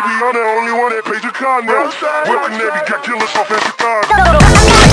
I'm the only one that pays your car now. Welcome every cat killer off at your car.